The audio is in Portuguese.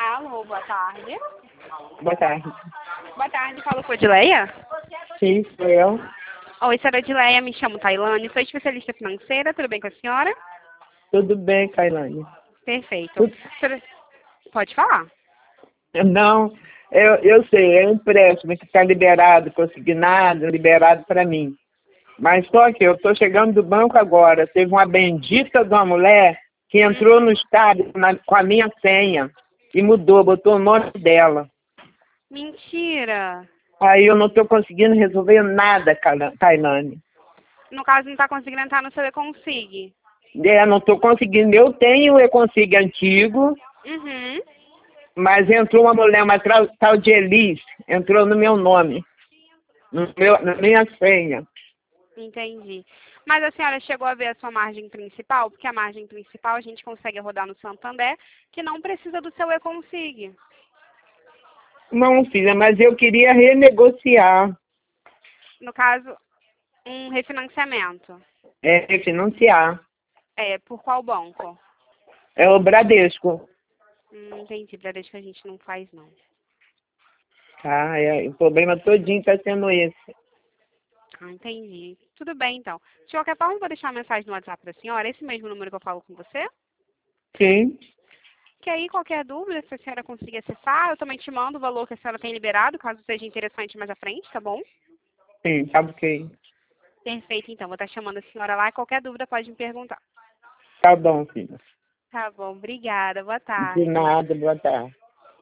Alô, boa tarde. Boa tarde. Boa tarde, fala com a Edileia? Sim, sou eu. Oi, senhora Edileia, me chamo Tailane, sou especialista financeira, tudo bem com a senhora? Tudo bem, Kailane? Perfeito. Senhora, pode falar? Não, eu sei, é um empréstimo que está liberado, consignado, liberado para mim. Mas só que eu estou chegando do banco agora, teve uma bendita de uma mulher que entrou no estado com a minha senha e mudou, botou o nome dela. Mentira! Aí eu não estou conseguindo resolver nada, Tailane. No caso, não está conseguindo entrar no seu e-consig. Não estou conseguindo. Eu tenho o e-consig antigo, Uhum. mas entrou uma mulher, uma tal de Elis, entrou no meu nome, na minha senha. Entendi. Mas a senhora chegou a ver a sua margem principal? Porque a margem principal a gente consegue rodar no Santander, que não precisa do seu e-consig. Não, filha, mas eu queria renegociar, No caso, um refinanciamento. refinanciar. É, por qual banco? É o Bradesco. Entendi, Bradesco a gente não faz, não. Tá, o problema todinho está sendo esse. Ah, entendi. Tudo bem, então. De qualquer forma, eu vou deixar uma mensagem no WhatsApp para a senhora, esse mesmo número que eu falo com você. Sim, Que aí, qualquer dúvida, se a senhora conseguir acessar, eu também te mando o valor que a senhora tem liberado, caso seja interessante mais à frente, tá bom? sim, tá ok. Perfeito, então. Vou estar chamando a senhora lá e qualquer dúvida pode me perguntar. Tá bom, filha. Tá bom, obrigada. Boa De tarde. nada, boa tarde.